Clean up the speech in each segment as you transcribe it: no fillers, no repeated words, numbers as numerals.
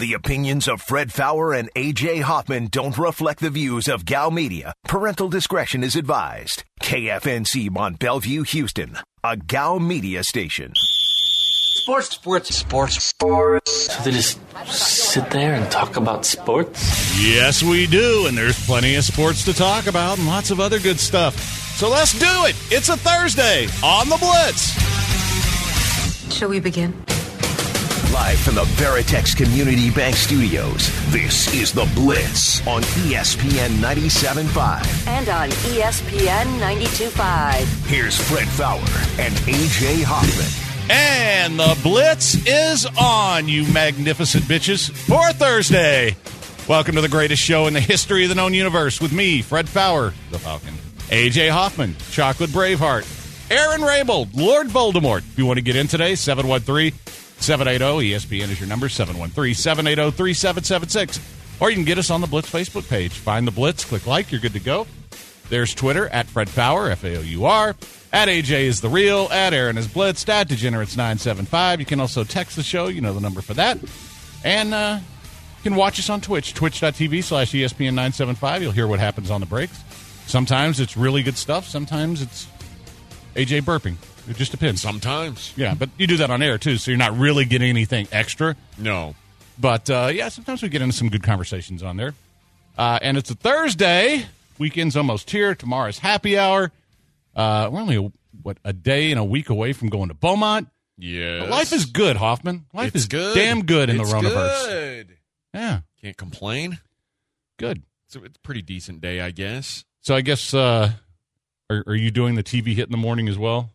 The opinions of Fred Fowler and A.J. Hoffman don't reflect the views of Gal Media. Parental discretion is advised. KFNC Mont Bellevue, Houston, a Gal Media station. Sports. So they just sit there and talk about sports? Yes, we do, and there's plenty of sports to talk about and lots of other good stuff. So let's do it. It's a Thursday on The Blitz. Shall we begin? Live from the Veritex Community Bank Studios, this is The Blitz on ESPN 97.5. And on ESPN 92.5. Here's Fred Fowler and A.J. Hoffman. And The Blitz is on, you magnificent bitches, for Thursday. Welcome to the greatest show in the history of the known universe with me, Fred Fowler, the Falcon, A.J. Hoffman, Chocolate Braveheart, Aaron Raybold, Lord Voldemort. If you want to get in today, 713-780-ESPN is your number, 713-780-3776. Or you can get us on the Blitz Facebook page. Find the Blitz, click like, you're good to go. There's Twitter, at Fred Fowler, F-A-O-U-R, at AJ is the real, at Aaron is Blitzed, at Degenerates975. You can also text the show, you know the number for that. And you can watch us on Twitch, twitch.tv/ESPN975. You'll hear what happens on the breaks. Sometimes it's really good stuff. Sometimes it's AJ burping. It just depends. Sometimes. Yeah, but you do that on air, too, so you're not really getting anything extra. No. But, yeah, sometimes we get into some good conversations on there. And it's a Thursday. Weekend's almost here. Tomorrow's happy hour. We're only, a day and a week away from going to Beaumont. Yes. But life is good, Hoffman. Life is good. Damn good in the Ronaverse. Good. Yeah. Can't complain. Good. So it's a pretty decent day, I guess. So I guess, are you doing the TV hit in the morning as well?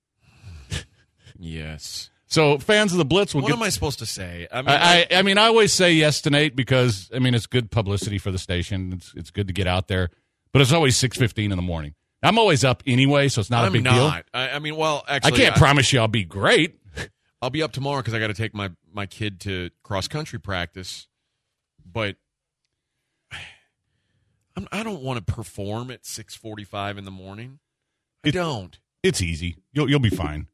Yes. So fans of the Blitz will What am I supposed to say? I mean, I always say yes to Nate because, I mean, it's good publicity for the station. It's good to get out there. But it's always 6:15 in the morning. I'm always up anyway, so it's not a big deal. I mean, well, actually, I can't promise you I'll be great. I'll be up tomorrow because I got to take my kid to cross-country practice. But I don't want to perform at 6:45 in the morning. I don't. It's easy. You'll be fine.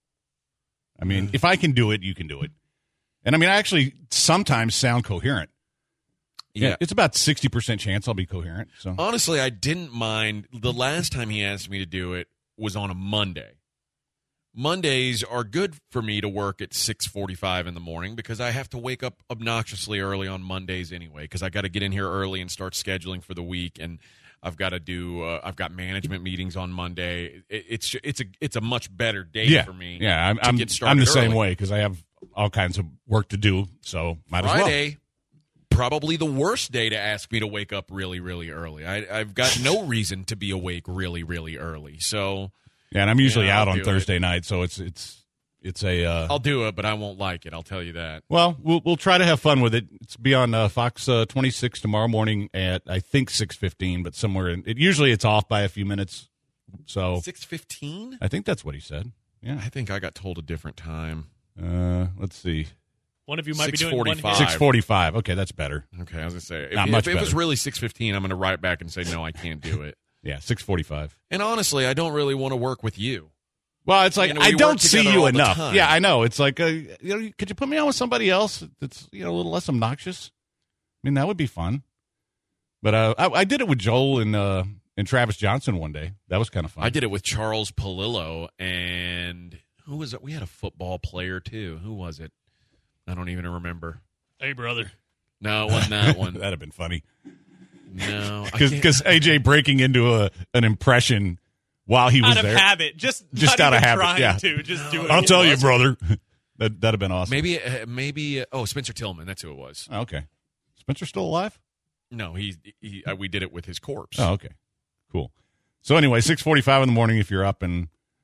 I mean, if I can do it, you can do it. And, I mean, I actually sometimes sound coherent. Yeah, it's about 60% chance I'll be coherent. So honestly, I didn't mind. The last time he asked me to do it was on a Monday. Mondays are good for me to work at 6:45 in the morning because I have to wake up obnoxiously early on Mondays anyway because I got to get in here early and start scheduling for the week, and I've got to do. I've got management meetings on Monday. It's a much better day for me. Yeah, to get started I'm the early. same way because I have all kinds of work to do. So might as well. Friday, probably the worst day to ask me to wake up really, really early. I've got no reason to be awake really, really early. So yeah, and I'm usually out I'll on do Thursday night, so it's a. I'll do it, but I won't like it. I'll tell you that. Well, we'll try to have fun with it. It's be on Fox 26 tomorrow morning at I think 6:15, but somewhere in it. Usually it's off by a few minutes. So 6:15. I think that's what he said. Yeah, I think I got told a different time. Let's see. One of you might be doing 6:45. 6:45. Okay, that's better. Okay, I was gonna say If it was really 6:15, I'm gonna write back and say no, I can't do it. Yeah, 6:45. And honestly, I don't really want to work with you. Well, it's like we I don't work see together you all the enough. time. Yeah, I know. It's like could you put me on with somebody else that's a little less obnoxious? I mean, that would be fun. But I did it with Joel and Travis Johnson one day. That was kind of fun. I did it with Charles Palillo and who was it? We had a football player too. Who was it? I don't even remember. Hey, brother. No, it wasn't that one. That'd have been funny. No, because AJ breaking into an impression while he was out of there, habit, just out of habit. trying Yeah, to just do it. I'll tell you, brother. That'd have been awesome. Maybe. Spencer Tillman. That's who it was. Okay, Spencer's still alive? No, we did it with his corpse. Oh, okay, cool. So anyway, 6:45 in the morning. If you're up and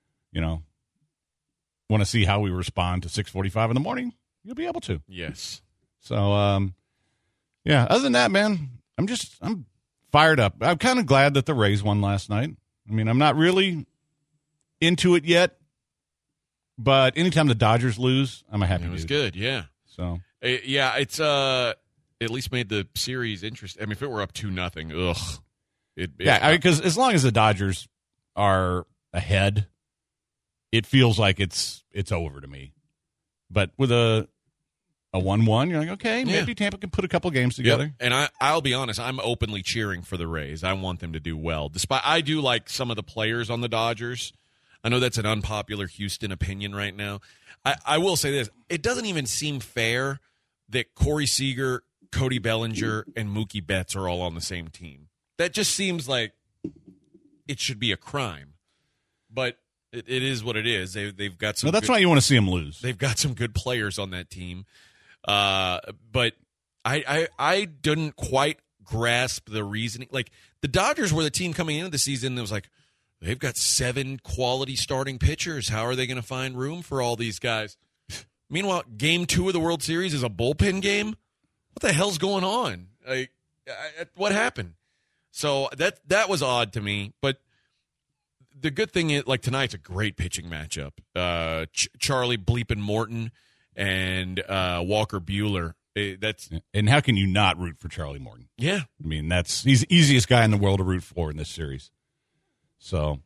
want to see how we respond to 6:45 in the morning, you'll be able to. Yes. So, yeah. Other than that, man, I'm fired up. I'm kind of glad that the Rays won last night. I mean, I'm not really into it yet, but anytime the Dodgers lose, I'm a happy dude. It was good, yeah. So, yeah, it's at least made the series interesting. I mean, if it were up 2-0, ugh. Because as long as the Dodgers are ahead, it feels like it's over to me. But with a a 1-1. You're like, okay, maybe Tampa can put a couple games together. Yep. And I'll be honest, I'm openly cheering for the Rays. I want them to do well. Despite I do like some of the players on the Dodgers. I know that's an unpopular Houston opinion right now. I will say this. It doesn't even seem fair that Corey Seager, Cody Bellinger, and Mookie Betts are all on the same team. That just seems like it should be a crime. But it is what it is. They've got some. No, that's why you want to see them lose. They've got some good players on that team. But I didn't quite grasp the reasoning. Like, the Dodgers were the team coming into the season that was like, they've got 7 quality starting pitchers. How are they going to find room for all these guys? Meanwhile, Game 2 of the World Series is a bullpen game. What the hell's going on? What happened? So that was odd to me. But the good thing is, like, tonight's a great pitching matchup. Charlie Bleepin Morton and Walker Buehler. And how can you not root for Charlie Morton? Yeah. I mean, he's the easiest guy in the world to root for in this series. So,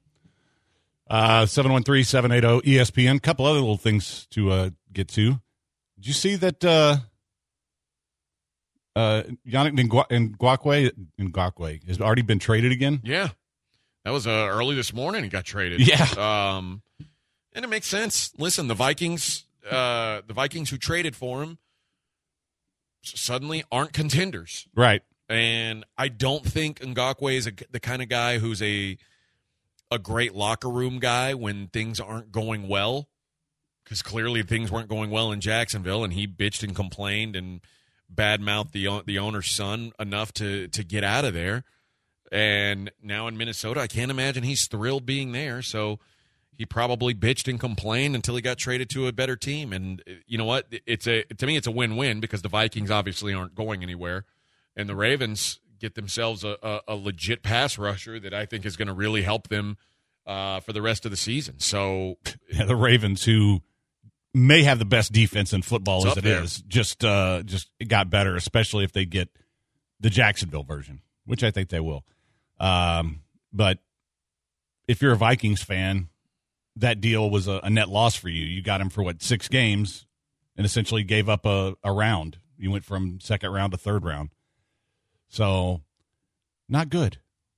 713-780-ESPN. A couple other little things to get to. Did you see that Yannick Ngakoue has already been traded again? Yeah. That was early this morning he got traded. Yeah. And it makes sense. Listen, the Vikings who traded for him suddenly aren't contenders. Right. And I don't think Ngakoue is the kind of guy who's a great locker room guy when things aren't going well, because clearly things weren't going well in Jacksonville, and he bitched and complained and badmouthed the owner's son enough to get out of there. And now in Minnesota, I can't imagine he's thrilled being there. So he probably bitched and complained until he got traded to a better team. And you know what? To me, it's a win-win, because the Vikings obviously aren't going anywhere, and the Ravens get themselves a legit pass rusher that I think is going to really help them for the rest of the season. So yeah, the Ravens, who may have the best defense in football as it there. is, just got better, especially if they get the Jacksonville version, which I think they will. But if you're a Vikings fan, that deal was a net loss for you. You got him for 6 games, and essentially gave up a round. You went from second round to third round. So, not good.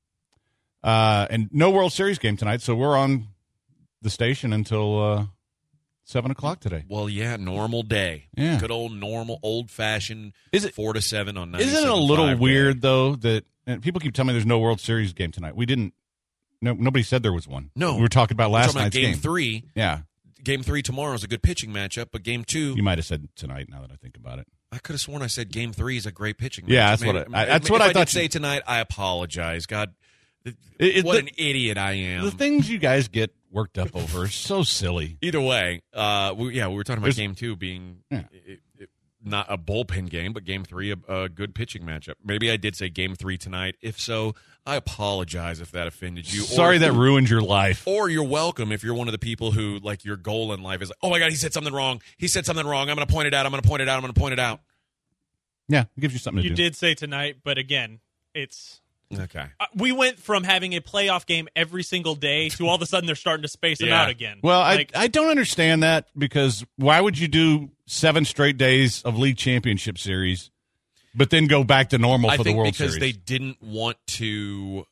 And no World Series game tonight, so we're on the station until 7 o'clock today. Well, yeah, normal day. Yeah. Good old normal, old-fashioned 4 to 7 on 97.5. Isn't it a little weird, though, that and people keep telling me there's no World Series game tonight? We didn't. No, nobody said there was one. No. We were talking about last night's game. Game 3. Yeah. Game 3 tomorrow is a good pitching matchup, but Game 2. You might have said tonight, now that I think about it. I could have sworn I said Game 3 is a great pitching matchup. Yeah, that's what I thought. Did say tonight, I apologize. God, what an idiot I am. The things you guys get worked up over are so silly. Either way, we were talking about Game 2 being not a bullpen game, but Game 3 a good pitching matchup. Maybe I did say Game 3 tonight. If so, I apologize if that offended you. Sorry that ruined your life. Or you're welcome if you're one of the people who, like, your goal in life is like, oh, my God, he said something wrong. He said something wrong. I'm going to point it out. I'm going to point it out. I'm going to point it out. Yeah, it gives you something to do. You did say tonight, but again, it's... Okay. We went from having a playoff game every single day to all of a sudden they're starting to space them out again. Well, I don't understand that, because why would you do 7 straight days of league championship series, but then go back to normal for the World Series? I think because they didn't want to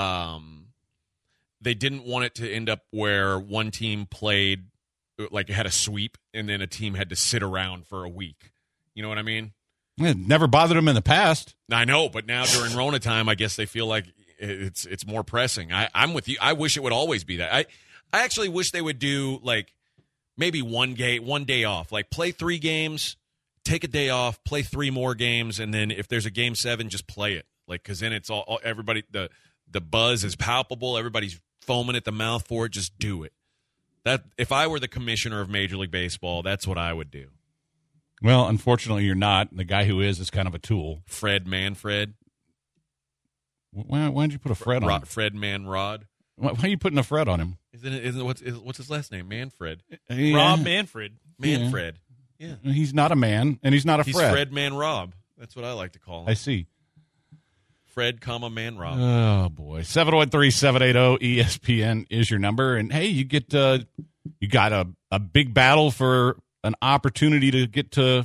they didn't want it to end up where one team played, like, had a sweep, and then a team had to sit around for a week. You know what I mean? It never bothered them in the past. I know, but now during Rona time, I guess they feel like it's more pressing. I'm with you. I wish it would always be that. I actually wish they would do, like, maybe one day off. Like, play 3 games, take a day off, play 3 more games, and then if there's a Game 7, just play it. Like, because then it's all everybody, the buzz is palpable. Everybody's foaming at the mouth for it. Just do it. That if I were the commissioner of Major League Baseball, that's what I would do. Well, unfortunately, you're not. The guy who is kind of a tool. Fred Manfred. Why did you put a Fred on him? Fred Manrod. Why are you putting a Fred on him? Isn't what's his last name? Manfred. Yeah. Rob Manfred. Manfred. Yeah. He's not a man, and he's not a Fred. He's Fred Man Rob. That's what I like to call him. I see. Fred, Man Rob. Oh, boy. 713-780-ESPN is your number. And, hey, you got a big battle for an opportunity to get to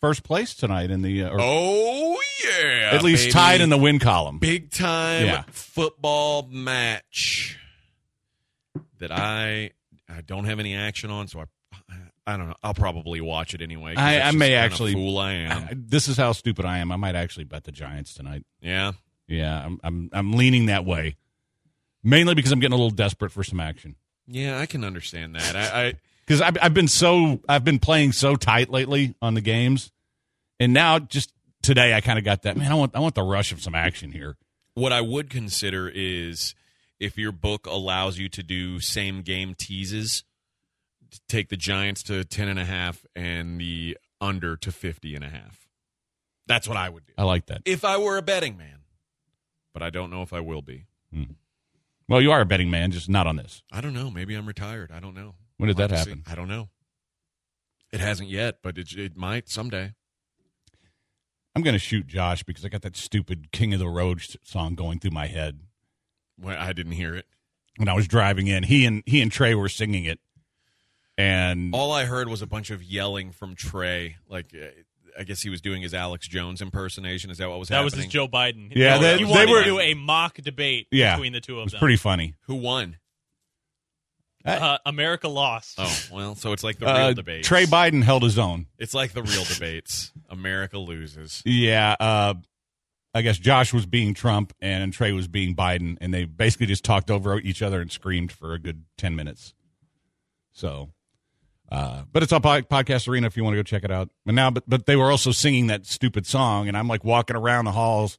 first place tonight in the Oh, yeah. at least baby. tied in the win column. Big time Yeah. football match that I don't have any action on, so I don't know. I'll probably watch it anyway. 'Cause I that's may just the actually. fool I am. This is how stupid I am. I might actually bet the Giants tonight. Yeah. Yeah, I'm leaning that way, mainly because I'm getting a little desperate for some action. Yeah, I can understand that. Because I've been playing so tight lately on the games, and now just today I kind of got that. Man, I want the rush of some action here. What I would consider is if your book allows you to do same game teases, take the Giants to 10.5 and the under to 50.5. That's what I would do. I like that. If I were a betting man, but I don't know if I will be. Well, you are a betting man, just not on this. I don't know. Maybe I'm retired. I don't know. When did We'll that have to happen? see. I don't know. It hasn't yet, but it might someday. I'm going to shoot Josh because I got that stupid King of the Road song going through my head Well, I didn't hear it. when I was driving in. He and Trey were singing it, and All I heard was a bunch of yelling from Trey. Like, I guess he was doing his Alex Jones impersonation. Is that what was That happening? was his Joe Biden. Yeah, he they wanted were- to do a mock debate between the two it of was them. pretty funny. Who won? America lost. Oh, well, so it's like the real debates. Trey Biden held his own. It's like the real debates. America loses. Yeah, I guess Josh was being Trump and Trey was being Biden, and they basically just talked over each other and screamed for a good 10 minutes. So, but it's on Podcast Arena if you want to go check it out. But they were also singing that stupid song, and I'm like walking around the halls,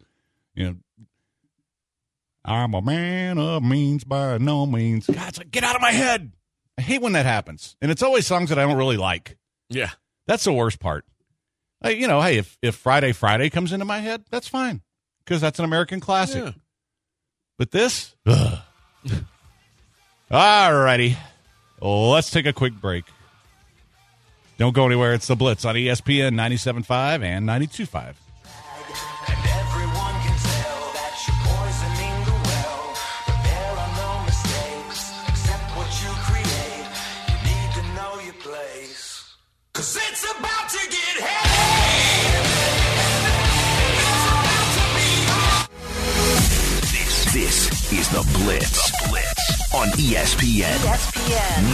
I'm a man of means by no means. God, it's like, get out of my head. I hate when that happens. And it's always songs that I don't really like. Yeah. That's the worst part. Hey, hey, if Friday comes into my head, that's fine because that's an American classic. Yeah. But this, ugh. All righty, let's take a quick break. Don't go anywhere. It's the Blitz on ESPN 97.5 and 92.5. And everyone can tell that you're poisoning the well. But there are no mistakes except what you create. You need to know your place. 'Cause it's about to get heavy. This is the Blitz. The Blitz on ESPN. ESPN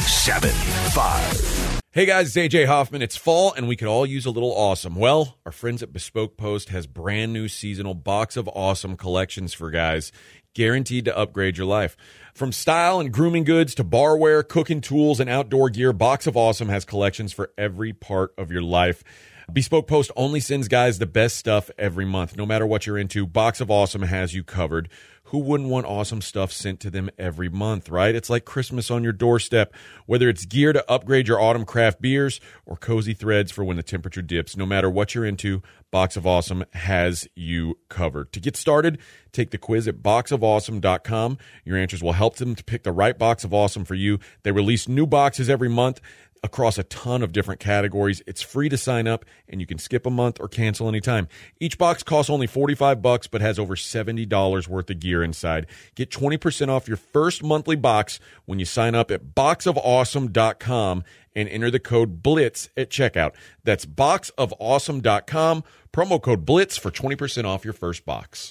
97.5. Hey guys, it's AJ Hoffman. It's fall and we could all use a little awesome. Well, our friends at Bespoke Post has brand new seasonal Box of Awesome collections for guys, guaranteed to upgrade your life. From style and grooming goods to barware, cooking tools, and outdoor gear, Box of Awesome has collections for every part of your life. Bespoke Post only sends guys the best stuff every month. No matter what you're into, Box of Awesome has you covered. Who wouldn't want awesome stuff sent to them every month, right? It's like Christmas on your doorstep. Whether it's gear to upgrade your autumn craft beers or cozy threads for when the temperature dips, no matter what you're into, Box of Awesome has you covered. To get started, take the quiz at boxofawesome.com. Your answers will help them to pick the right Box of Awesome for you. They release new boxes every month across a ton of different categories. It's free to sign up, and you can skip a month or cancel anytime. Each box costs only $45 but has over $70 worth of gear inside. Get 20% off your first monthly box when you sign up at boxofawesome.com and enter the code BLITZ at checkout. That's boxofawesome.com, promo code BLITZ for 20% off your first box.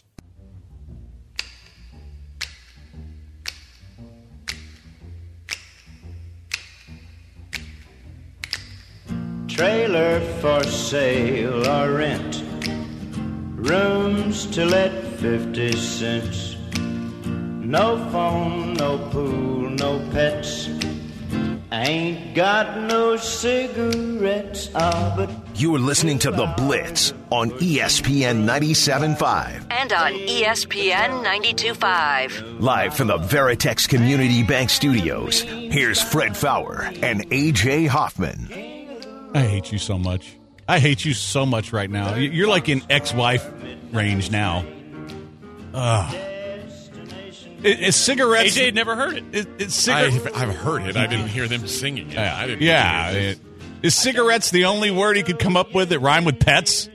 Trailer for sale or rent. Rooms to let 50 cents. No phone, no pool, no pets. Ain't got no cigarettes. But You're listening to The Blitz on ESPN 97.5. and on ESPN 92.5. Live from the Veritex Community Bank Studios, here's Fred Fowler and AJ Hoffman. I hate you so much. I hate you so much right now. You're like in ex-wife range now. Is cigarettes? AJ had never heard it. I've heard it. I didn't hear them singing it. I didn't hear it. Is cigarettes the only word he could come up with that rhyme with pets?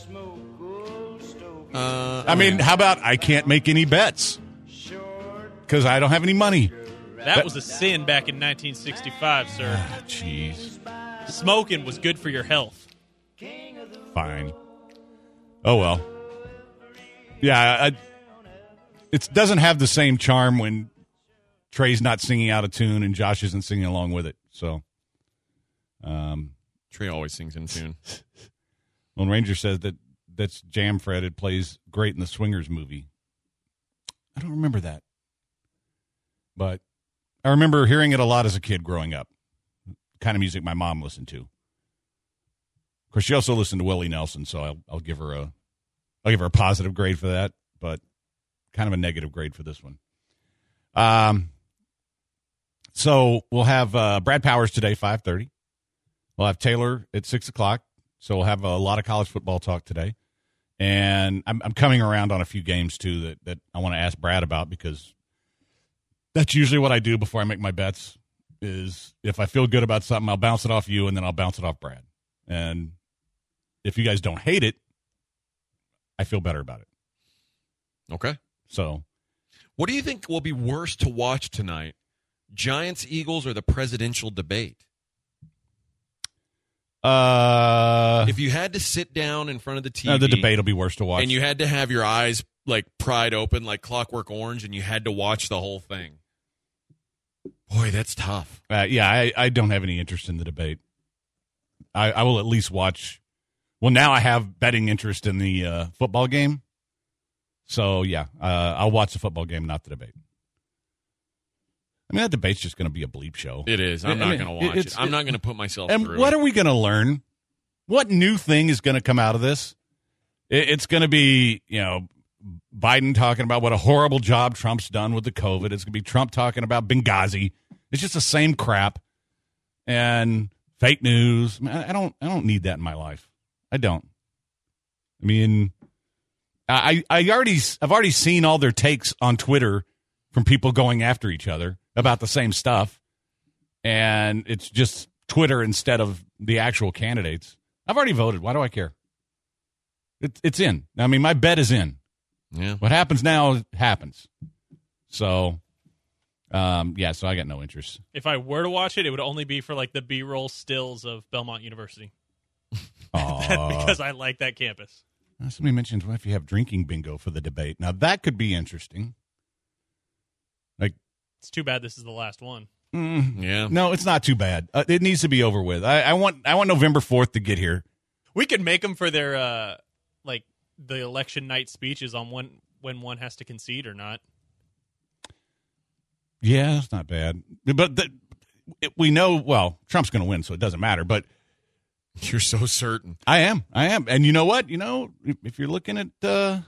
I mean, how about I can't make any bets because I don't have any money? That was a sin back in 1965, sir. Jeez. Smoking was good for your health. Fine. Oh, well. Yeah, it doesn't have the same charm when Trey's not singing out of tune and Josh isn't singing along with it. So, Trey always sings in tune. Lone Ranger says that's Jam Fred. It plays great in the Swingers movie. I don't remember that. But I remember hearing it a lot as a kid growing up. The kind of music my mom listened to. Of course, she also listened to Willie Nelson, so I'll give her a positive grade for that, but kind of a negative grade for this one. So we'll have Brad Powers today, 5:30. We'll have Taylor at 6 o'clock. So we'll have a lot of college football talk today. And I'm coming around on a few games, too, that I want to ask Brad about, because that's usually what I do before I make my bets, is if I feel good about something, I'll bounce it off you, and then I'll bounce it off Brad. And if you guys don't hate it, I feel better about it. Okay. So, what do you think will be worse to watch tonight? Giants, Eagles, or the presidential debate? If you had to sit down in front of the TV, the debate will be worse to watch, and you had to have your eyes like pried open like Clockwork Orange, and you had to watch the whole thing. Boy, that's tough. I don't have any interest in the debate. I will at least watch. Well, now I have betting interest in the football game. So, yeah, I'll watch the football game, not the debate. I mean, that debate's just going to be a bleep show. It is. I'm not going to watch it. I'm not going to put myself and through what it. are we going to learn? What new thing is going to come out of this? It's going to be, Biden talking about what a horrible job Trump's done with the COVID. It's going to be Trump talking about Benghazi. It's just the same crap and fake news. I don't need that in my life. I don't. I mean, I've already seen all their takes on Twitter from people going after each other about the same stuff, and it's just Twitter instead of the actual candidates. I've already voted. Why do I care? It's in. I mean, my bet is in. Yeah. What happens now happens. So, so I got no interest. If I were to watch it, it would only be for like the B-roll stills of Belmont University. Because I like that campus. Somebody mentioned, what if you have drinking bingo for the debate? Now, that could be interesting. Like, it's too bad this is the last one. Yeah. No, it's not too bad. It needs to be over with. I want November 4th to get here. We could make them for their the election night speeches on when one has to concede or not. Yeah, that's not bad. But we know, well, Trump's going to win, so it doesn't matter. But you're so certain. I am. And you know what? If you're looking at the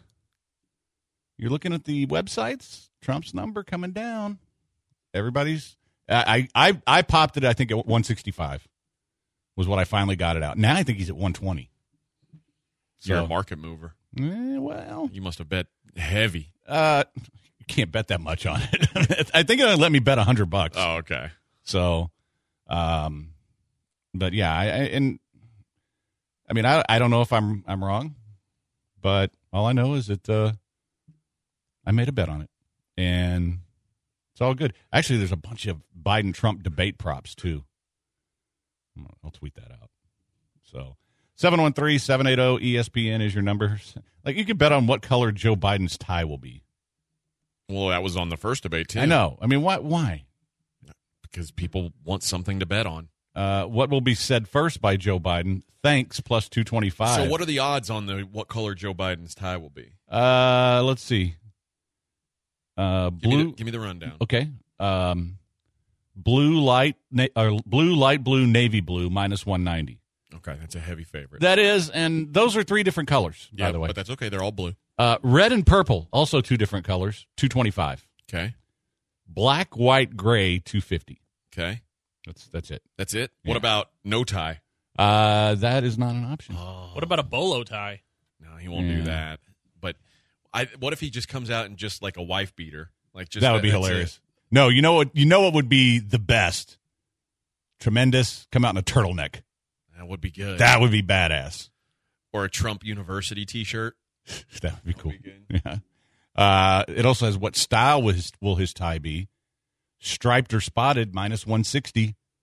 websites, Trump's number coming down. Everybody's. I popped it. I think at 165 was what I finally got it out. Now I think he's at 120. You're a market mover. Well, you must have bet heavy. You can't bet that much on it. I think it'll let me bet $100. Oh, okay. So, but yeah, I don't know if I'm wrong, but all I know is that I made a bet on it, and it's all good. Actually, there's a bunch of Biden-Trump debate props too. I'll tweet that out. So 713-780-ESPN is your number. Like, you can bet on what color Joe Biden's tie will be. Well, that was on the first debate too. I know. I mean, why? Because people want something to bet on. What will be said first by Joe Biden? Thanks, plus 225. So what are the odds on what color Joe Biden's tie will be? Let's see. Blue. Give me the rundown. Okay. Blue, light blue, navy blue, minus 190. Okay, that's a heavy favorite. That is, and those are three different colors, by the way. But that's okay. They're all blue. Red and purple, also two different colors, 225. Okay. Black, white, gray, 250. Okay. That's it. That's it? Yeah. What about no tie? That is not an option. What about a bolo tie? No, he won't do that. But what if he just comes out in just like a wife beater? Like just that would be hilarious. No, you know what would be the best? Tremendous. Come out in a turtleneck. That would be good. That would be badass. Or a Trump University T-shirt. That would be cool. Good. Yeah. It also says, what style will his tie be? Striped or spotted, minus 160.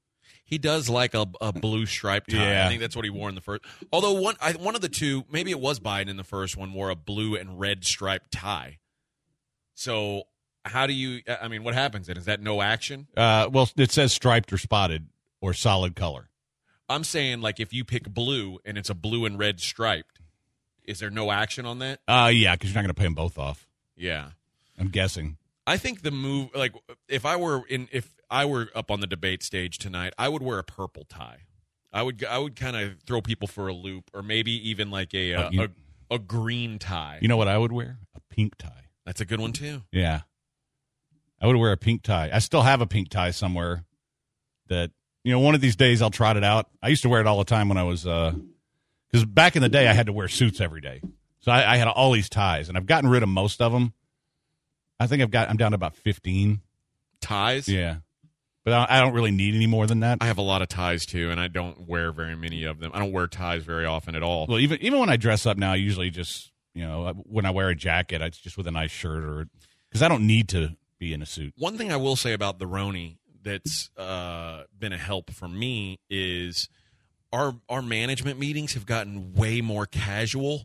He does like a blue striped tie. Yeah. I think that's what he wore in the first. Although one of the two, maybe it was Biden in the first one, wore a blue and red striped tie. So how do you? I mean, what happens then? Is that no action? Well, it says striped or spotted or solid color. I'm saying like if you pick blue and it's a blue and red striped, is there no action on that? Yeah, because you're not going to pay them both off. Yeah, I'm guessing. I think the move, like if I were up on the debate stage tonight, I would wear a purple tie. I would kind of throw people for a loop, or maybe even like a green tie. You know what I would wear? A pink tie. That's a good one too. Yeah, I would wear a pink tie. I still have a pink tie somewhere. That one of these days I'll trot it out. I used to wear it all the time when I was because back in the day I had to wear suits every day, so I had all these ties, and I've gotten rid of most of them. I think I'm down to about 15 ties. Yeah, but I don't really need any more than that. I have a lot of ties too, and I don't wear very many of them. I don't wear ties very often at all. Well, even when I dress up now, I usually just when I wear a jacket, it's just with a nice shirt, or because I don't need to be in a suit. One thing I will say about the Roni that's been a help for me is our management meetings have gotten way more casual.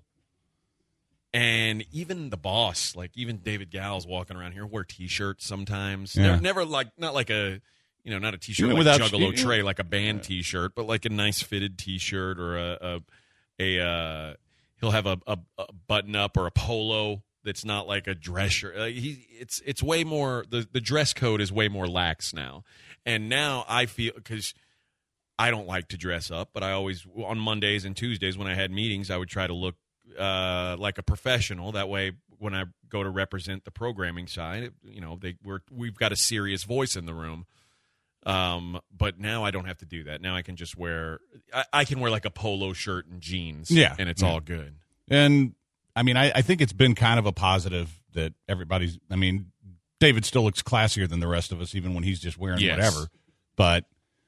And even the boss, like even David Gall's walking around here, wear T-shirts sometimes. Yeah. Never like not like a not a T-shirt Even like without Juggalo Trey, like a band T-shirt, but like a nice fitted T-shirt or he'll have a button up or a polo that's not like a dress shirt. It's way more the dress code is way more lax now. And now I feel because I don't like to dress up, but I always on Mondays and Tuesdays when I had meetings, I would try to look like a professional. That way, when I go to represent the programming side, we've got a serious voice in the room. But now I don't have to do that. Now I can just wear I can wear like a polo shirt and jeans. Yeah, and it's all good. And I mean, I think it's been kind of a positive that everybody's. I mean, David still looks classier than the rest of us, even when he's just wearing whatever. But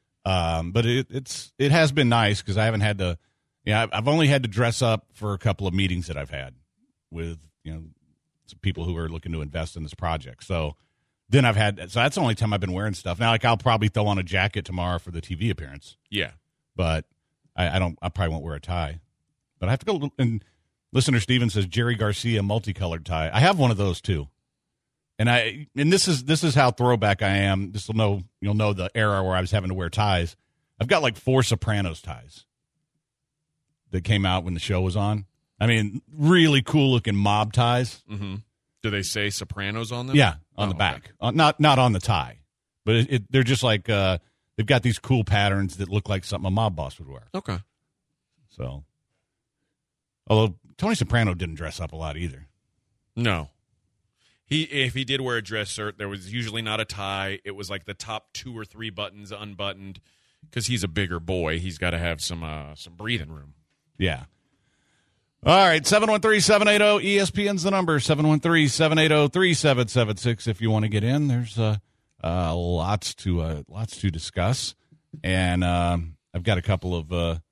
it has been nice because I haven't had to. Yeah, I've only had to dress up for a couple of meetings that I've had with some people who are looking to invest in this project. So then that's the only time I've been wearing stuff. Now, like I'll probably throw on a jacket tomorrow for the TV appearance. Yeah, but I probably won't wear a tie. But I have to go. And listener Steven says Jerry Garcia multicolored tie. I have one of those too. And this is how throwback I am. You'll know the era where I was having to wear ties. I've got like 4 Sopranos ties that came out when the show was on. I mean, really cool looking mob ties. Mm-hmm. Do they say Sopranos on them? Yeah, on the back. Okay. Not on the tie, but they're just like they've got these cool patterns that look like something a mob boss would wear. Okay. So, although Tony Soprano didn't dress up a lot either. No. If he did wear a dress shirt, there was usually not a tie. It was like the top 2 or 3 buttons unbuttoned because he's a bigger boy. He's got to have some breathing room. Yeah. All right, 713-780-ESPN's the number, 713-780-3776 if you want to get in. There's lots to discuss. And I've got a couple of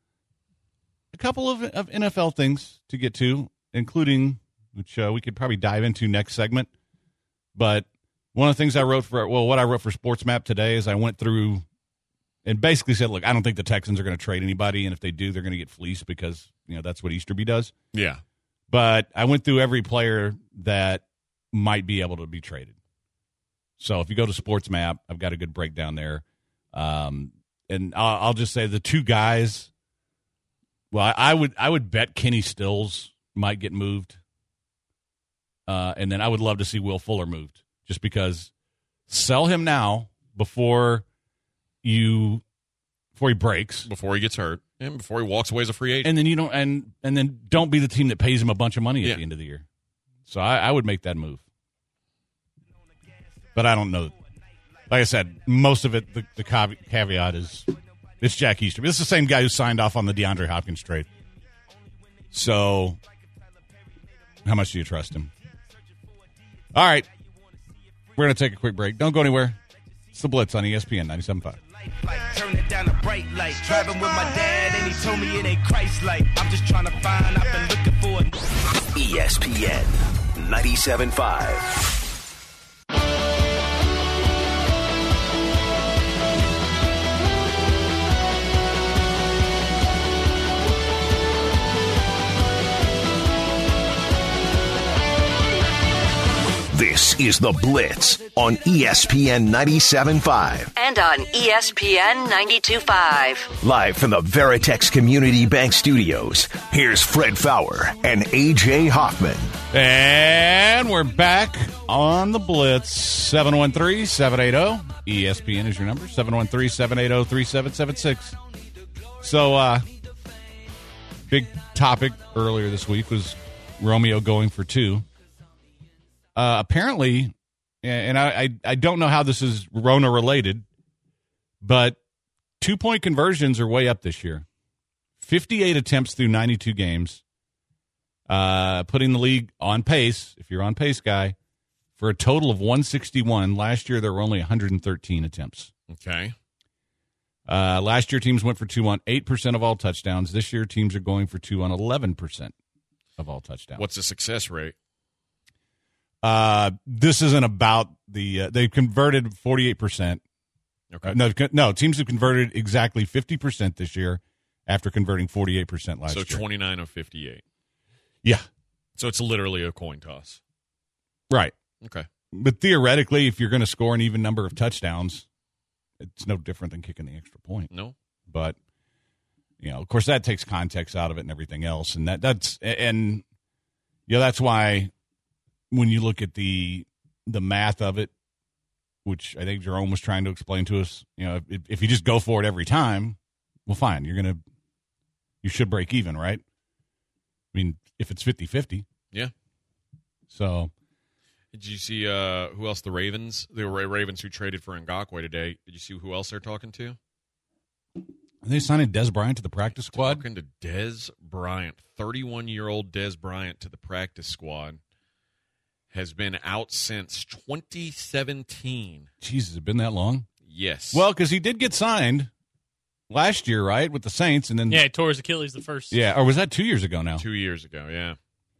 NFL things to get to, including which we could probably dive into next segment. But one of the things what I wrote for Sports Map today is I went through and basically said, look, I don't think the Texans are going to trade anybody, and if they do, they're going to get fleeced because, that's what Easterby does. Yeah. But I went through every player that might be able to be traded. So if you go to Sports Map, I've got a good breakdown there. And I'll just say the 2 guys, well, I would bet Kenny Stills might get moved. And then I would love to see Will Fuller moved just because sell him now before he breaks, before he gets hurt, and before he walks away as a free agent. And then and then don't be the team that pays him a bunch of money at the end of the year. So I would make that move. But I don't know. Like I said, most of it, the caveat is it's Jack Easterby. This is the same guy who signed off on the DeAndre Hopkins trade. So how much do you trust him? All right. We're going to take a quick break. Don't go anywhere. It's the Blitz on ESPN 97.5. Turn it down a bright light. Driving with my dad, and he told me it ain't Christ-like. I'm just trying to find. I've been looking for ESPN 97.5. This is The Blitz on ESPN 97.5. And on ESPN 92.5. Live from the Veritex Community Bank Studios, here's Fred Fowler and A.J. Hoffman. And we're back on The Blitz. 713-780. ESPN is your number. 713-780-3776. So, big topic earlier this week was Romeo going for two. Apparently, and I don't know how this is Rona related, but 2-point conversions are way up this year. 58 attempts through 92 games, putting the league on pace, if you're on pace, guy, for a total of 161. Last year, there were only 113 attempts. Okay. Last year, teams went for two on 8% of all touchdowns. This year, teams are going for two on 11% of all touchdowns. What's the success rate? This isn't about the they've converted 48%. Okay. No, teams have converted exactly 50% this year after converting 48% last year. So 29 of 58. Yeah. So it's literally a coin toss. Right. Okay. But theoretically, if you're going to score an even number of touchdowns, it's no different than kicking the extra point. No. But, of course, that takes context out of it and everything else. And that's why when you look at the math of it, which I think Jerome was trying to explain to us, if you just go for it every time, well, fine. You should break even, right? I mean, if it's 50-50. Yeah. So. Did you see who else? The Ravens? The Ravens who traded for Ngakoue today. Did you see who else they're talking to? Are they signing Dez Bryant to the practice squad? Talking to Dez Bryant. 31-year-old Dez Bryant to the practice squad. Has been out since 2017. Jesus, has it been that long? Yes. Well, because he did get signed last year, right, with the Saints, and then he tore his Achilles the first. Yeah, or was that 2 years ago now? 2 years ago, yeah.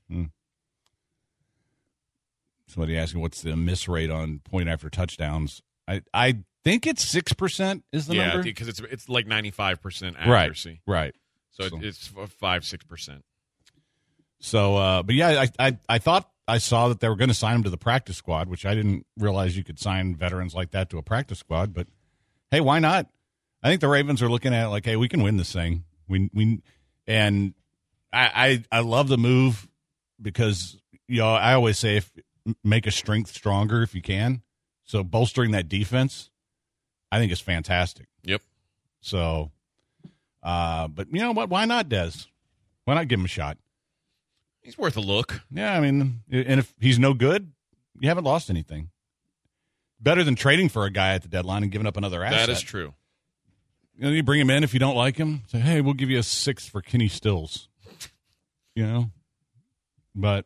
Somebody asking what's the miss rate on point after touchdowns. I think it's 6% is the number. Yeah, because it's like 95% accuracy. Right. So it's 5-6%. So, but yeah, I thought I saw that they were going to sign him to the practice squad, which I didn't realize you could sign veterans like that to a practice squad. But hey, why not? I think the Ravens are looking at it like, hey, we can win this thing. And I love the move because I always say make a strength stronger if you can. So bolstering that defense, I think is fantastic. Yep. So, but you know what? Why not, Dez? Why not give him a shot? He's worth a look. Yeah, I mean, and if he's no good, you haven't lost anything. Better than trading for a guy at the deadline and giving up another asset. That is true. You bring him in if you don't like him. Say, hey, we'll give you a 6 for Kenny Stills. But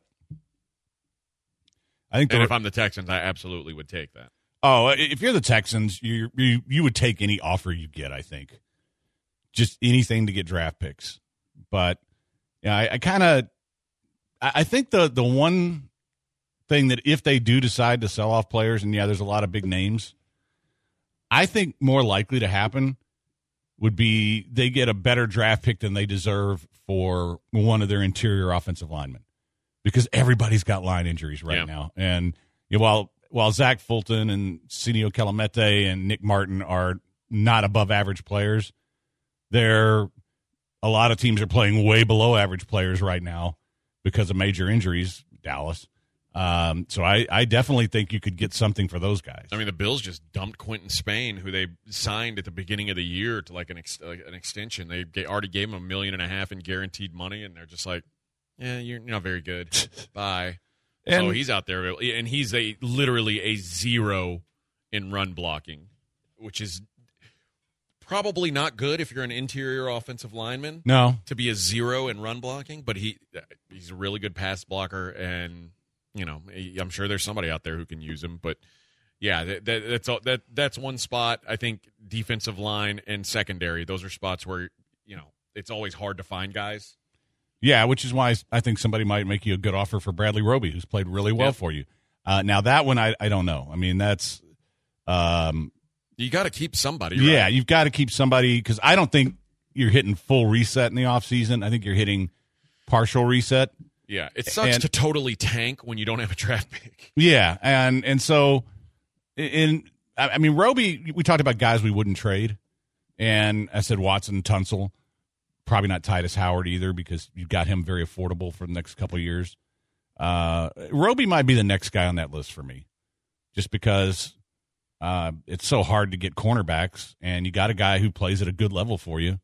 I think. And if I'm the Texans, I absolutely would take that. Oh, if you're the Texans, you would take any offer you get. I think, just anything to get draft picks. But I think the one thing that if they do decide to sell off players, and there's a lot of big names, I think more likely to happen would be they get a better draft pick than they deserve for one of their interior offensive linemen, because everybody's got line injuries right now. And while Zach Fulton and Senio Kelemete and Nick Martin are not above average players, a lot of teams are playing way below average players right now because of major injuries, Dallas. So I definitely think you could get something for those guys. I mean, the Bills just dumped Quentin Spain, who they signed at the beginning of the year to like an extension. They already gave him $1.5 million in guaranteed money, and they're just like, yeah, you're not very good. Bye. So he's out there, and he's literally a 0 in run blocking, which is probably not good if you're an interior offensive lineman. No. To be a 0 in run blocking, but he's a really good pass blocker, and I'm sure there's somebody out there who can use him. But yeah, that's one spot. I think defensive line and secondary; those are spots where it's always hard to find guys. Yeah, which is why I think somebody might make you a good offer for Bradley Roby, who's played really well for you. Now that one, I don't know. I mean, that's you got to keep somebody. Yeah, right? You've got to keep somebody, because I don't think you're hitting full reset in the offseason. I think you're hitting partial reset. Yeah, it sucks to totally tank when you don't have a draft pick. Yeah, and so Roby, we talked about guys we wouldn't trade, and I said Watson, Tunsil, probably not Titus Howard either because you got him very affordable for the next couple of years. Roby might be the next guy on that list for me, just because it's so hard to get cornerbacks, and you got a guy who plays at a good level for you.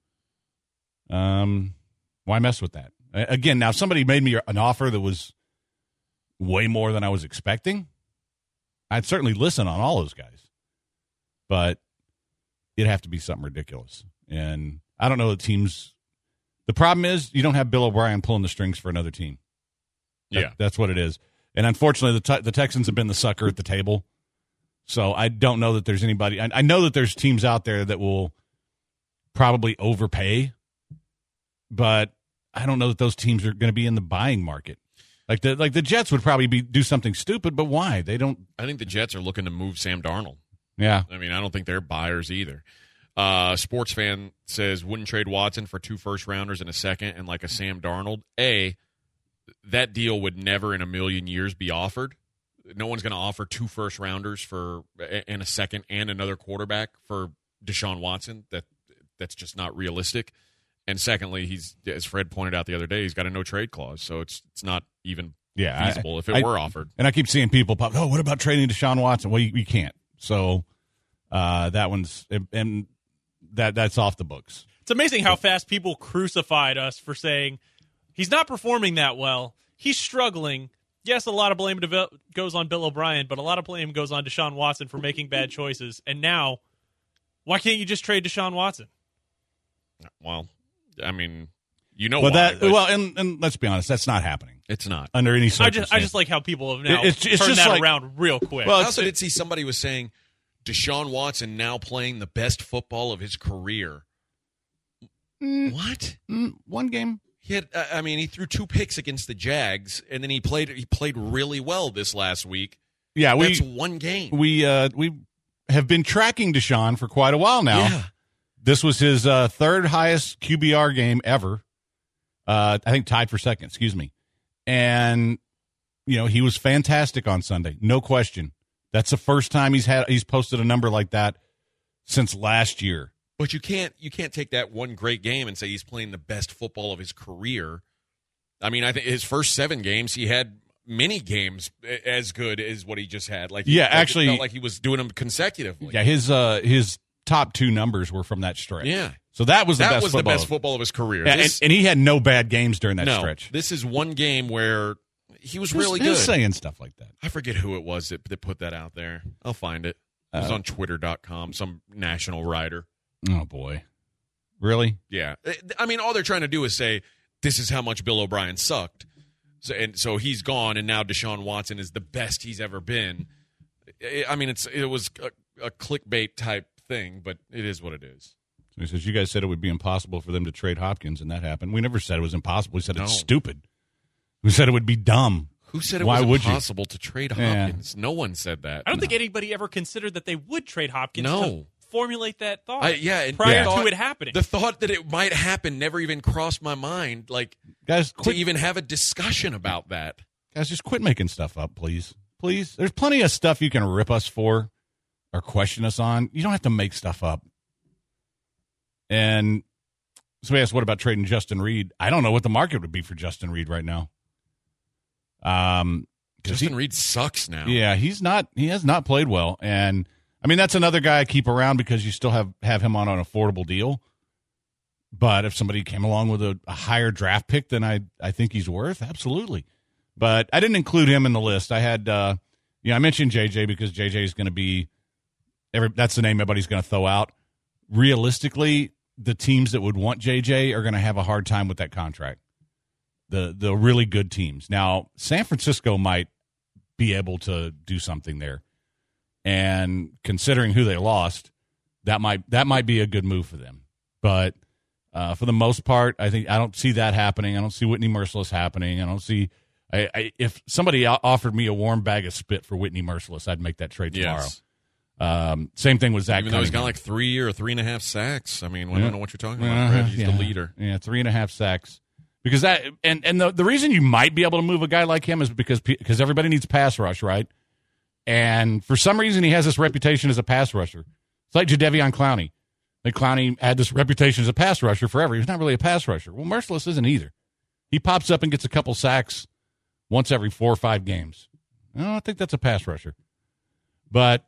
Why mess with that? Again, now if somebody made me an offer that was way more than I was expecting, I'd certainly listen on all those guys. But it'd have to be something ridiculous. And I don't know the teams. The problem is you don't have Bill O'Brien pulling the strings for another team. That's what it is. And unfortunately, the Texans have been the sucker at the table. So I don't know that there's anybody. I know that there's teams out there that will probably overpay, but I don't know that those teams are going to be in the buying market. Like the Jets would probably do something stupid, but why? They don't. I think the Jets are looking to move Sam Darnold. Yeah. I mean, I don't think they're buyers either. Sports fan says wouldn't trade Watson for 2 first-rounders and a second and like a Sam Darnold. That deal would never in a million years be offered. No one's going to offer 2 first-rounders and a second and another quarterback for Deshaun Watson. That's just not realistic. And secondly, he's, as Fred pointed out the other day, he's got a no-trade clause, so it's not even feasible if it were offered. And I keep seeing people pop, what about trading Deshaun Watson? Well, you can't. So that one's – and that's off the books. It's amazing how fast people crucified us for saying he's not performing that well. He's struggling. Yes, a lot of blame goes on Bill O'Brien, but a lot of blame goes on Deshaun Watson for making bad choices. And now, why can't you just trade Deshaun Watson? Well, I mean, why. And let's be honest, that's not happening. It's not. Under any circumstance. I just like how people have now it's turned just that around real quick. Well, I also did see somebody was saying Deshaun Watson now playing the best football of his career. What? One game. He had. He threw 2 picks against the Jags, and then he played really well this last week. Yeah, that's one game. We have been tracking Deshaun for quite a while now. Yeah. This was his 3rd highest QBR game ever. I think tied for 2nd. Excuse me. And he was fantastic on Sunday, no question. That's the first time he's posted a number like that since last year. But you can't take that one great game and say he's playing the best football of his career. I mean, I think his first 7 games, he had many games as good as what he just had. Actually, it felt like he was doing them consecutively. Yeah, his top 2 numbers were from that stretch. Yeah, so that was the best football of his career. Yeah, and he had no bad games during that stretch. This is one game where he was really good. He was saying stuff like that. I forget who it was that put that out there. I'll find it. It was on Twitter.com. Some national writer. Oh boy, really? Yeah. I mean, all they're trying to do is say this is how much Bill O'Brien sucked. So he's gone, and now Deshaun Watson is the best he's ever been. I mean, it was a clickbait type thing, but it is what it is. So he says, you guys said it would be impossible for them to trade Hopkins, and that happened. We never said it was impossible. We said it's stupid. We said it would be dumb. Who said it was impossible to trade Hopkins? No one said that. I don't think anybody ever considered that they would trade Hopkins to formulate that thought prior to it happening. The thought that it might happen never even crossed my mind. Guys, to even have a discussion about that. Guys, just quit making stuff up, please. Please. There's plenty of stuff you can rip us for or question us on. You don't have to make stuff up. And so we asked, what about trading Justin Reed? I don't know what the market would be for Justin Reed right now. Justin Reed sucks now. Yeah, he has not played well. And I mean, that's another guy I keep around because you still have him on an affordable deal. But if somebody came along with a higher draft pick than I think he's worth, absolutely. But I didn't include him in the list. I had, I mentioned JJ because JJ is going to be, that's the name everybody's going to throw out. Realistically, the teams that would want JJ are going to have a hard time with that contract. The really good teams. Now, San Francisco might be able to do something there. And considering who they lost, that might be a good move for them. But for the most part, I don't see that happening. I don't see Whitney Merciless happening. I don't see if somebody offered me a warm bag of spit for Whitney Merciless, I'd make that trade tomorrow. Yes. Same thing with Zach. Even though he's got like 3 or 3.5 sacks. I mean, I don't know what you're talking about. Fred. He's the leader. Yeah, 3.5 sacks. Because that and the reason you might be able to move a guy like him is because everybody needs a pass rush, right? And for some reason, he has this reputation as a pass rusher. It's like Jadeveon Clowney. Like Clowney had this reputation as a pass rusher forever. He's not really a pass rusher. Well, Mercilus isn't either. He pops up and gets a couple sacks once every 4 or 5 games. I don't think that's a pass rusher. But,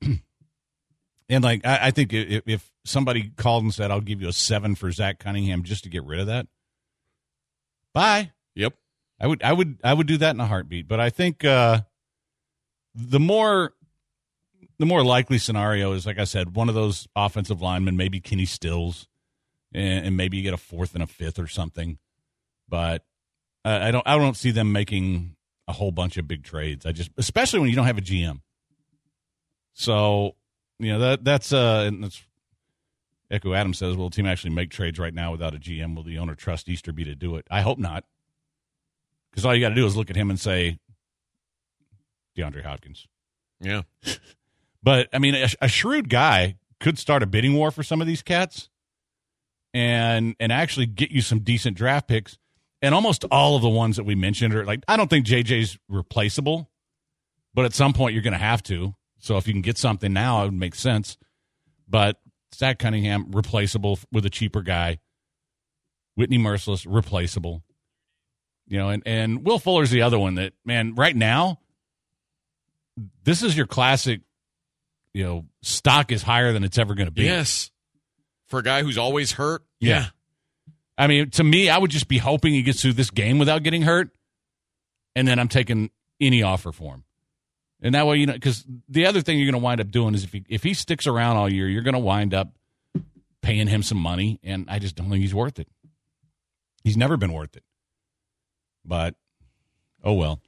and like, I think if somebody called and said, I'll give you a 7 for Zach Cunningham just to get rid of that, bye. Yep. I would do that in a heartbeat. But I think the more likely scenario is, like I said, one of those offensive linemen, maybe Kenny Stills, and maybe you get a 4th and a 5th or something. But I don't see them making a whole bunch of big trades. Especially when you don't have a GM. So, that's Echo Adams says, will the team actually make trades right now without a GM? Will the owner trust Easterby to do it? I hope not. Because all you got to do is look at him and say, DeAndre Hopkins. Yeah. But, I mean, a shrewd guy could start a bidding war for some of these cats and actually get you some decent draft picks. And almost all of the ones that we mentioned are like, I don't think JJ's replaceable, but at some point you're going to have to. So if you can get something now, it would make sense. But Zach Cunningham, replaceable with a cheaper guy. Whitney Mercilus, replaceable. And Will Fuller's the other one that, man, right now, this is your classic, stock is higher than it's ever going to be. Yes. For a guy who's always hurt. Yeah. I mean, to me, I would just be hoping he gets through this game without getting hurt, and then I'm taking any offer for him. And that way, because the other thing you're going to wind up doing is if he sticks around all year, you're going to wind up paying him some money, and I just don't think he's worth it. He's never been worth it. But, oh well.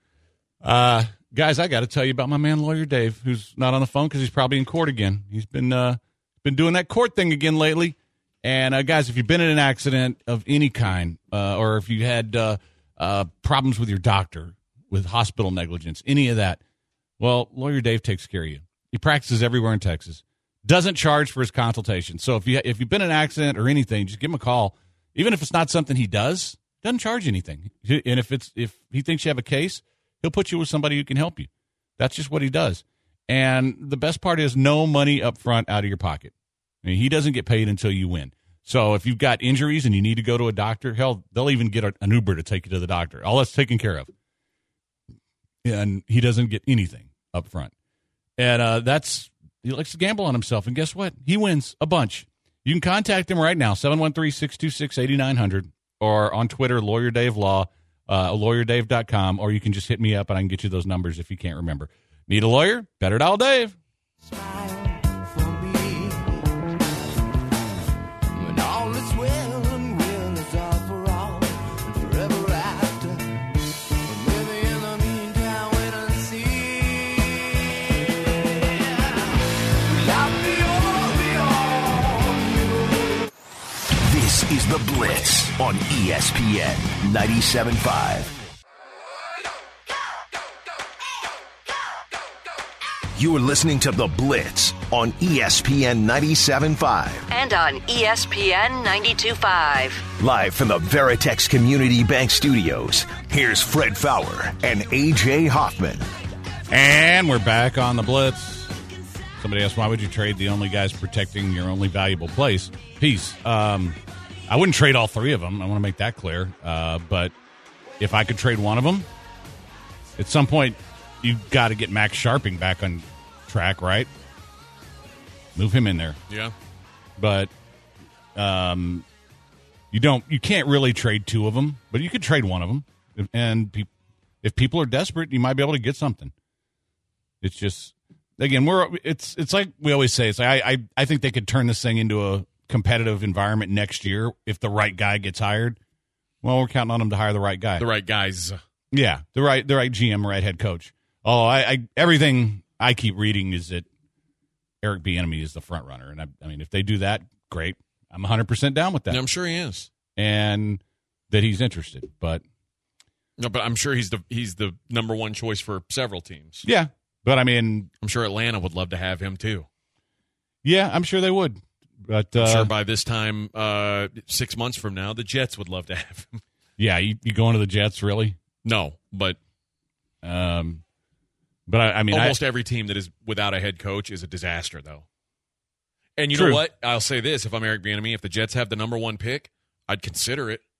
Guys, I got to tell you about my man, Lawyer Dave, who's not on the phone because he's probably in court again. He's been doing that court thing again lately. And, guys, if you've been in an accident of any kind, or if you had problems with your doctor, with hospital negligence, any of that, well, Lawyer Dave takes care of you. He practices everywhere in Texas. Doesn't charge for his consultation. So if you've been in an accident or anything, just give him a call. Even if it's not something he doesn't charge anything. And if he thinks you have a case, he'll put you with somebody who can help you. That's just what he does. And the best part is no money up front out of your pocket. I mean, he doesn't get paid until you win. So if you've got injuries and you need to go to a doctor, hell, they'll even get an Uber to take you to the doctor. All that's taken care of. And he doesn't get anything up front. And he likes to gamble on himself. And guess what? He wins a bunch. You can contact him right now, 713-626-8900, or on Twitter, Lawyer Dave Law, lawyerdave.com, or you can just hit me up and I can get you those numbers if you can't remember. Need a lawyer? Better dial Dave. Smile for me. When all is well and will is all for all and forever after. But maybe in the meantime, wait and see. This is The Blitz on ESPN 97.5. You are listening to The Blitz on ESPN 97.5. And on ESPN 92.5. Live from the Veritex Community Bank Studios, here's Fred Fowler and A.J. Hoffman. And we're back on The Blitz. Somebody asked, why would you trade the only guys protecting your only valuable piece? I wouldn't trade all three of them. I want to make that clear. But if I could trade one of them, at some point, you've got to get Max Sharping back on track, right? Move him in there. Yeah. But you can't really trade two of them, but you could trade one of them. And if people are desperate, you might be able to get something. It's just, again, it's like we always say, it's like I think they could turn this thing into a competitive environment next year if the right guy gets hired. Well, we're counting on them to hire the right guy. The right guys. Yeah, the right GM, right head coach. Everything I keep reading is that Eric Bieniemy is the front runner, and I mean, if they do that, great. I'm 100% down with that. I'm sure he is, and that he's interested. But I'm sure he's the number one choice for several teams. Yeah, but I mean, I'm sure Atlanta would love to have him too. Yeah, I'm sure they would. But I'm sure by this time, 6 months from now, the Jets would love to have him. Yeah, you going to the Jets, really? No, but I mean, almost every team that is without a head coach is a disaster, though. And you True. know what? I'll say this: if I'm Eric Bieniemy, if the Jets have the number 1 pick, I'd consider it.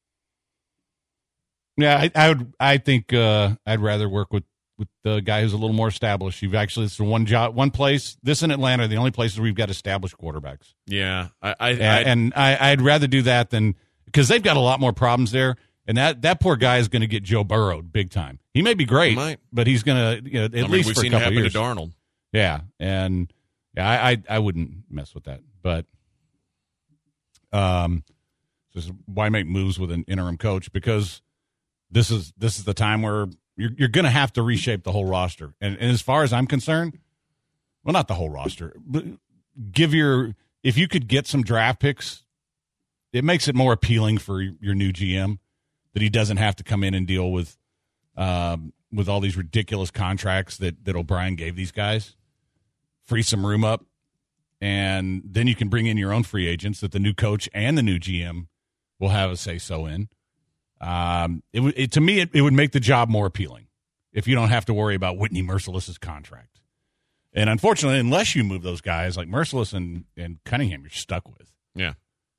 Yeah, I would. I think I'd rather work with the guy who's a little more established. It's the one place. This and Atlanta are the only places where we've got established quarterbacks. Yeah, I'd rather do that than because they've got a lot more problems there. And that poor guy is going to get Joe Burrowed big time. He may be great, but he's going to at least we've for a seen couple it happen years. to Darnold. Yeah, and I wouldn't mess with that. But just why make moves with an interim coach? Because this is the time where you're going to have to reshape the whole roster. And as far as I'm concerned, well, not the whole roster, but if you could get some draft picks, it makes it more appealing for your new GM that he doesn't have to come in and deal with all these ridiculous contracts that O'Brien gave these guys. Free some room up, and then you can bring in your own free agents that the new coach and the new GM will have a say-so in. To me, it would make the job more appealing if you don't have to worry about Whitney Merciless's contract. And unfortunately, unless you move those guys like Merciless and Cunningham, you're stuck with. Yeah.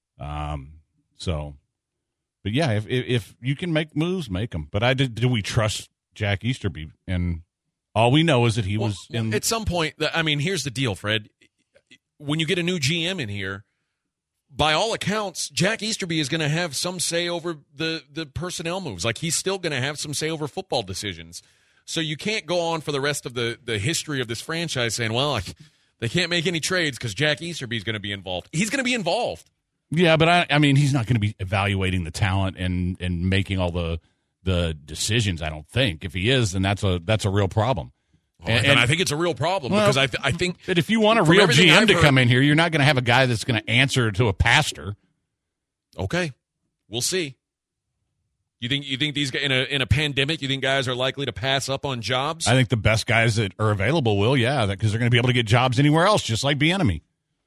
But yeah, if you can make moves, make them. But do we trust Jack Easterby? And all we know is that he was in. At some point, I mean, here's the deal, Fred. When you get a new GM in here, by all accounts, Jack Easterby is going to have some say over the personnel moves. Like, he's still going to have some say over football decisions. So you can't go on for the rest of the history of this franchise saying, well, they can't make any trades because Jack Easterby is going to be involved. He's going to be involved. Yeah, but I mean, he's not going to be evaluating the talent and making all the decisions. I don't think. If he is, then that's a real problem. And I think it's a real problem because I think that if you want a real GM to come in here, you're not going to have a guy that's going to answer to a pastor. Okay, we'll see. You think these guys in a pandemic? You think guys are likely to pass up on jobs? I think the best guys that are available will, yeah, because they're going to be able to get jobs anywhere else, just like Bieniemy.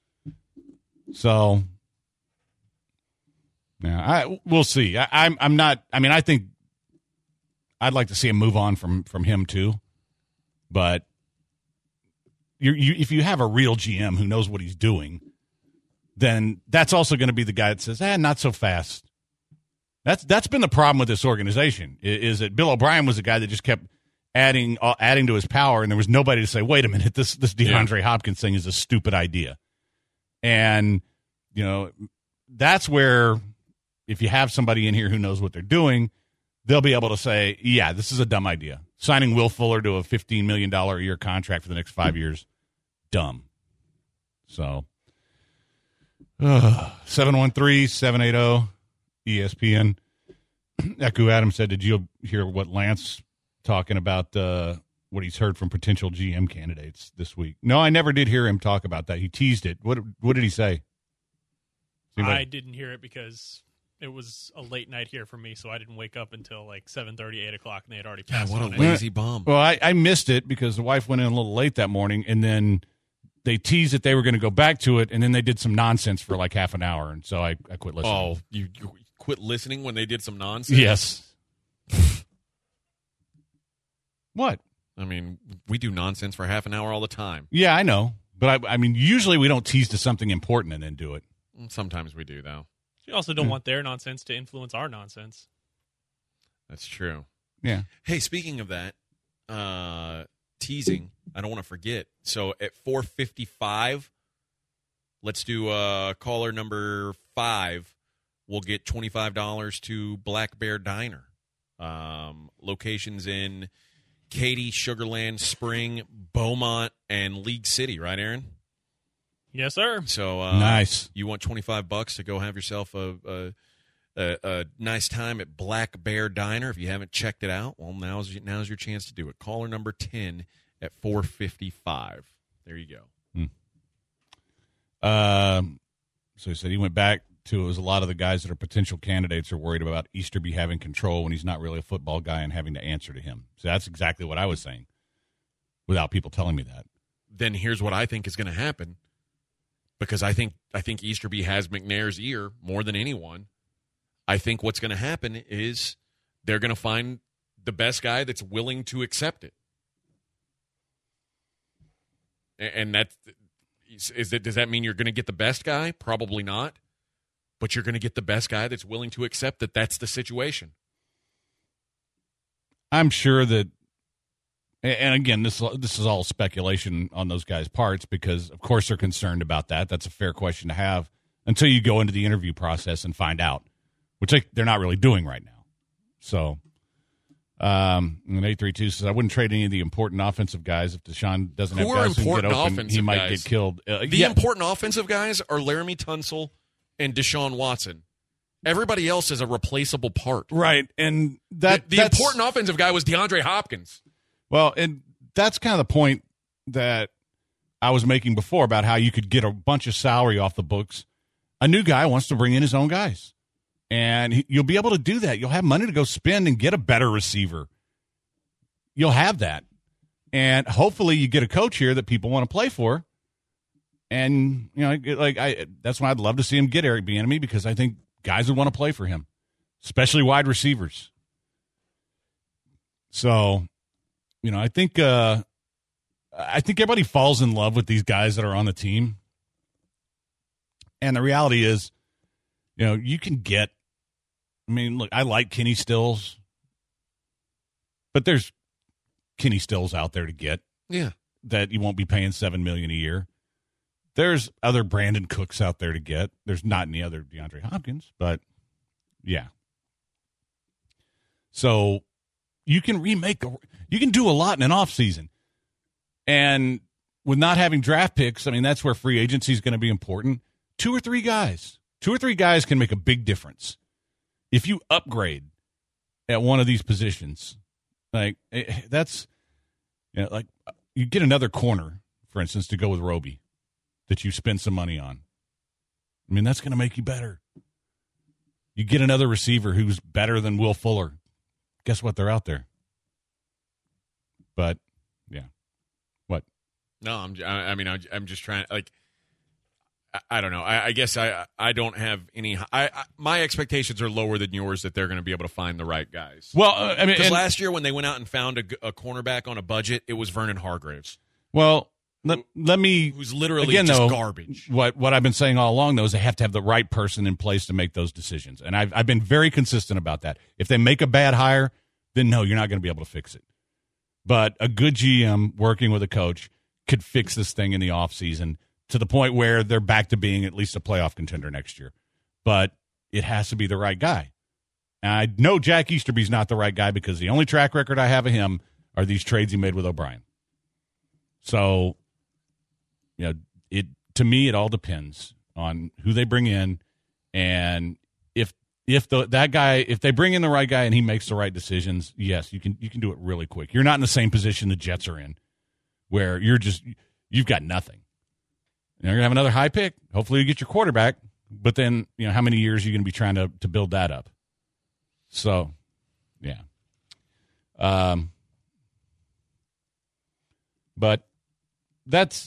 So. Yeah, we'll see. I'm not. I mean, I think I'd like to see him move on from him too. But if you have a real GM who knows what he's doing, then that's also going to be the guy that says, not so fast. That's been the problem with this organization is that Bill O'Brien was a guy that just kept adding to his power, and there was nobody to say, wait a minute, this DeAndre Hopkins thing is a stupid idea. And that's where. If you have somebody in here who knows what they're doing, they'll be able to say, yeah, this is a dumb idea. Signing Will Fuller to a $15 million a year contract for the next 5 years, dumb. So, 713-780-ESPN. Eku Adams said, did you hear what Lance talking about what he's heard from potential GM candidates this week? No, I never did hear him talk about that. He teased it. What did he say? I didn't hear it because it was a late night here for me, so I didn't wake up until like 7:30, 8 o'clock, and they had already passed what a on it. lazy bum. Well, I missed it because the wife went in a little late that morning, and then they teased that they were going to go back to it, and then they did some nonsense for like half an hour, and so I quit listening. Oh, you quit listening when they did some nonsense? Yes. What? I mean, we do nonsense for half an hour all the time. Yeah, I know. But, I mean, usually we don't tease to something important and then do it. Sometimes we do, though. You also don't want their nonsense to influence our nonsense. That's true. Yeah. Hey, speaking of that, teasing, I don't want to forget. So at 4:55, let's do caller number 5. We'll get $25 to Black Bear Diner. Locations in Katy, Sugar Land, Spring, Beaumont, and League City, right, Aaron? Yes, sir. So nice. You want $25 to go have yourself a nice time at Black Bear Diner. If you haven't checked it out, well, now's your chance to do it. Caller number 10 at 4:55. There you go. So he said he went back to it was a lot of the guys that are potential candidates are worried about Easterby having control when he's not really a football guy and having to answer to him. So that's exactly what I was saying without people telling me that. Then here's what I think is going to happen. Because I think Easterby has McNair's ear more than anyone. I think what's going to happen is they're going to find the best guy that's willing to accept it. And does that mean you're going to get the best guy? Probably not. But you're going to get the best guy that's willing to accept that that's the situation. I'm sure that, and again, this is all speculation on those guys' parts because, of course, they're concerned about that. That's a fair question to have until you go into the interview process and find out, which they're not really doing right now. So, and 832 says, I wouldn't trade any of the important offensive guys if Deshaun doesn't have guys who get open. He might get killed. The important offensive guys are Laramie Tunsil and Deshaun Watson. Everybody else is a replaceable part. Right, and the important offensive guy was DeAndre Hopkins. Well, and that's kind of the point that I was making before about how you could get a bunch of salary off the books. A new guy wants to bring in his own guys, and you'll be able to do that. You'll have money to go spend and get a better receiver. You'll have that, and hopefully you get a coach here that people want to play for. And that's why I'd love to see him get Eric Bieniemy because I think guys would want to play for him, especially wide receivers. So, I think everybody falls in love with these guys that are on the team. And the reality is, you can get. Look, I like Kenny Stills, but there's Kenny Stills out there to get. Yeah, that you won't be paying $7 million a year. There's other Brandon Cooks out there to get. There's not any other DeAndre Hopkins, but yeah. So you can you can do a lot in an offseason. And with not having draft picks, that's where free agency is going to be important. 2 or 3 guys can make a big difference. If you upgrade at one of these positions, that's, you get another corner, for instance, to go with Roby. That you spend some money on. That's going to make you better. You get another receiver who's better than Will Fuller. Guess what? They're out there. But, yeah. What? No, I'm just trying, I don't know. I guess I don't have any, my expectations are lower than yours that they're going to be able to find the right guys. Well, because last year when they went out and found a cornerback on a budget, it was Vernon Hargreaves. Well, Let me who's literally again, just though, garbage. What I've been saying all along, though, is they have to have the right person in place to make those decisions. And I've been very consistent about that. If they make a bad hire, then no, you're not going to be able to fix it. But a good GM working with a coach could fix this thing in the offseason to the point where they're back to being at least a playoff contender next year. But it has to be the right guy. And I know Jack Easterby's not the right guy because the only track record I have of him are these trades he made with O'Brien. So, to me, it all depends on who they bring in, and if they bring in the right guy and he makes the right decisions, yes, you can do it really quick. You're not in the same position the Jets are in, where you've got nothing. You're gonna have another high pick. Hopefully, you get your quarterback, but then how many years are you gonna be trying to build that up? So, yeah. But that's.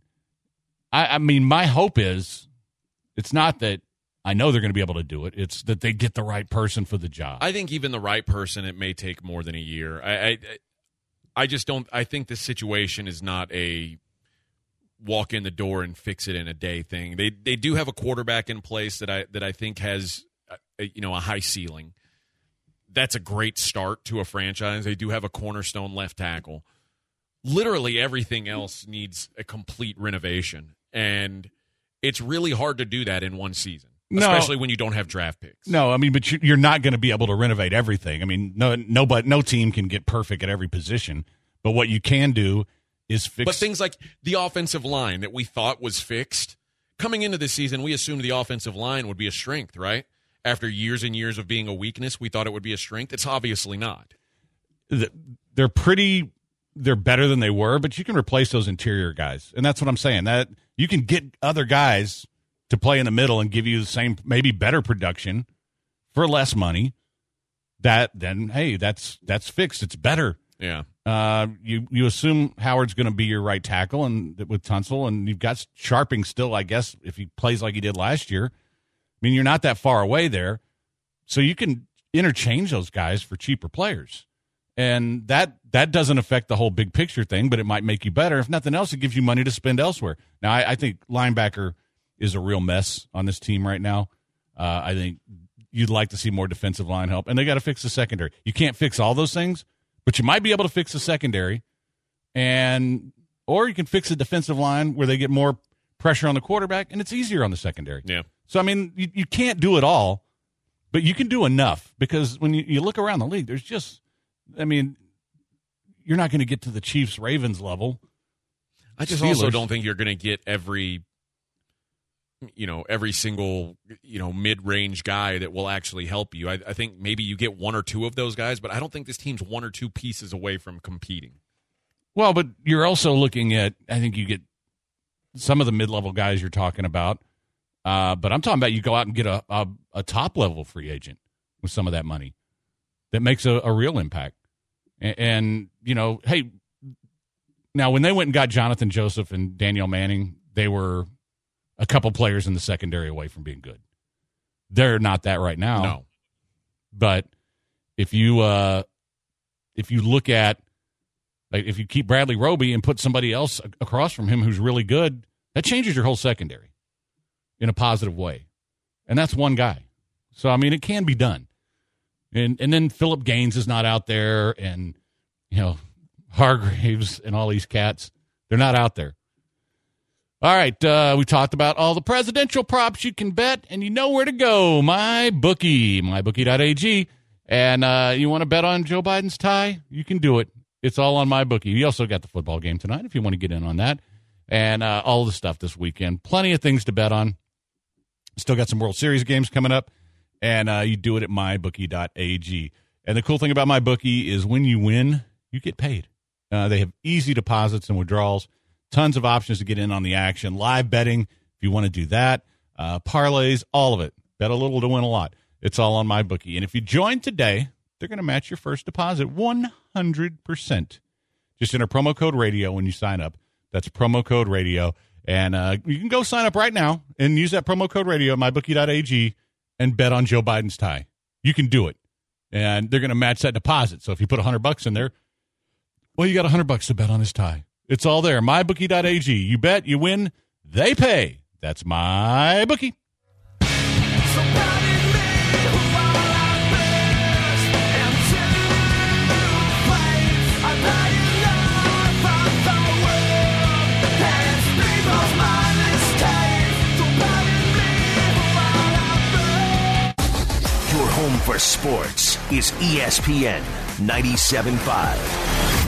My hope is it's not that I know they're going to be able to do it. It's that they get the right person for the job. I think even the right person, it may take more than a year. I just don't. I think this situation is not a walk in the door and fix it in a day thing. They do have a quarterback in place that I think has a high ceiling. That's a great start to a franchise. They do have a cornerstone left tackle. Literally everything else needs a complete renovation. And it's really hard to do that in one season, especially when you don't have draft picks. No, but you're not going to be able to renovate everything. No team can get perfect at every position. But what you can do is fix. But things like the offensive line that we thought was fixed. Coming into this season, we assumed the offensive line would be a strength, right? After years and years of being a weakness, we thought it would be a strength. It's obviously not. They're better than they were, but you can replace those interior guys. And that's what I'm saying. That you can get other guys to play in the middle and give you the same, maybe better production for less money. That's fixed. It's better. Yeah. You assume Howard's going to be your right tackle and with Tunsil, and you've got Sharping still, I guess, if he plays like he did last year. You're not that far away there. So you can interchange those guys for cheaper players. And that doesn't affect the whole big picture thing, but it might make you better. If nothing else, it gives you money to spend elsewhere. Now, I think linebacker is a real mess on this team right now. I think you'd like to see more defensive line help, and they got to fix the secondary. You can't fix all those things, but you might be able to fix the secondary, or you can fix the defensive line where they get more pressure on the quarterback, and it's easier on the secondary. Yeah. So, I mean, you can't do it all, but you can do enough, because when you look around the league, there's just – I mean, you're not going to get to the Chiefs-Ravens level. I just also don't think you're going to get every single, mid-range guy that will actually help you. I think maybe you get one or two of those guys, but I don't think this team's one or two pieces away from competing. Well, but you're also looking at, I think you get some of the mid-level guys you're talking about, but I'm talking about you go out and get a top-level free agent with some of that money that makes a real impact. And, hey, now when they went and got Jonathan Joseph and Daniel Manning, they were a couple players in the secondary away from being good. They're not that right now. No. But if you look at, like, if you keep Bradley Roby and put somebody else across from him who's really good, that changes your whole secondary in a positive way. And that's one guy. So, I mean, it can be done. And then Phillip Gaines is not out there, and, Hargraves and all these cats, they're not out there. All right, we talked about all the presidential props you can bet, and you know where to go. MyBookie, mybookie.ag. And you want to bet on Joe Biden's tie? You can do it. It's all on MyBookie. You also got the football game tonight if you want to get in on that. And all the stuff this weekend. Plenty of things to bet on. Still got some World Series games coming up. And you do it at mybookie.ag. And the cool thing about MyBookie is when you win, you get paid. They have easy deposits and withdrawals, tons of options to get in on the action, live betting if you want to do that, parlays, all of it. Bet a little to win a lot. It's all on MyBookie. And if you join today, they're going to match your first deposit 100%. Just enter promo code radio when you sign up. That's promo code radio. And you can go sign up right now and use that promo code radio at mybookie.ag. And bet on Joe Biden's tie. You can do it. And they're going to match that deposit. So if you put $100 in there, well, you got $100 to bet on his tie. It's all there. MyBookie.ag. You bet, you win, they pay. That's MyBookie. Your home for sports is ESPN 97.5.